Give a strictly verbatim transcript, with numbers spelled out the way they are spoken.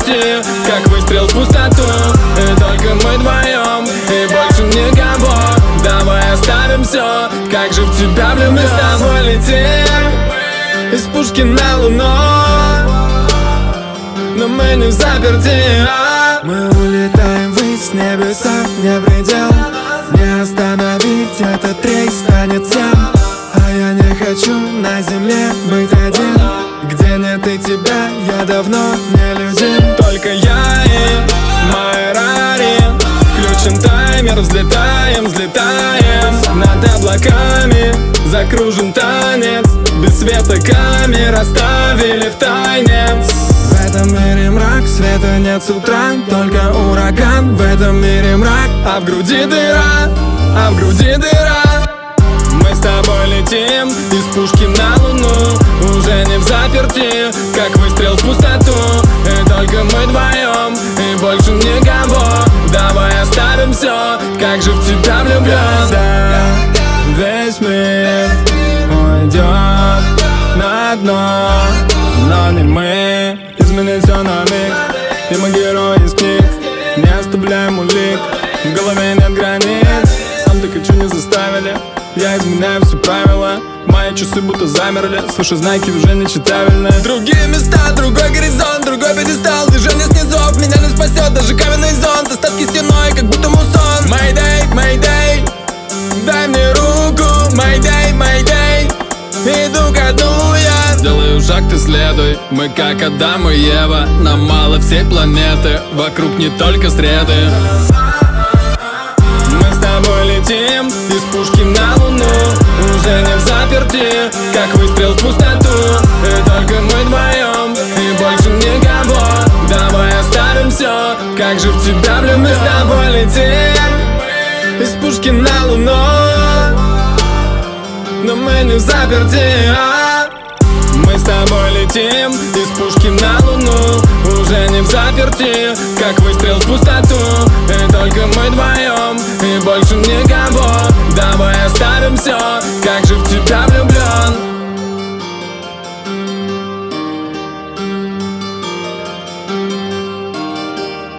заперти, как выстрел в пустоту. И только мы вдвоем, и больше никого. Давай оставим все, как же в тебя влюблен. Мы с тобой летим из пушки на луну, но мы не в заперти, а? Мы улетаем ввысь, небеса, не предел. Не остановить этот рейс станет тем. А я не хочу на земле быть один. Где нет и тебя, я давно не людям. Только я и мои рари. Включен таймер, взлетаем, взлетаем над облаками. Закружен танец, без света камер оставили в тайне. В этом мире мрак, света нет с утра, только ураган. В этом мире мрак, а в груди дыра, а в груди дыра. Мы с тобой летим из пушки на луну, уже не в заперти, как выстрел в пустоту. И только мы вдвоем, и больше никого. Давай оставим все, как же в тебя влюблен. Весь мир уйдет на дно, но не мы. Изменить все на миг, и мы герои из книг. Не оставляем улик, в голове нет границ. Сам ты хочу не заставили, я изменяю все правила. Мои часы будто замерли, слушай, знаки уже не читабельны. Другие места, другой горизонт, другой пьедестал. Движение снизов меня не спасет, даже каменный зонт. Остатки стеной, как будто мусон. Mayday, Mayday, дай мне руку. Mayday, Mayday, иду ко дну я. Делаю шаг, ты следуй, мы как Адам и Ева. Нам мало всей планеты, вокруг не только среды. Мы с тобой летим из пушки на луну, уже не в заперти, как выстрел в пустоту. И только мы вдвоем, и больше никого. Давай оставим все, как же в тебя влюблен. Мы с тобой летим из пушки на луну, но мы не в заперти, а? Мы с тобой летим из пушки на луну, уже не в заперти, как выстрел в пустоту. И только мы вдвоем, и больше никого. Давай оставим все, как же в тебя влюблен.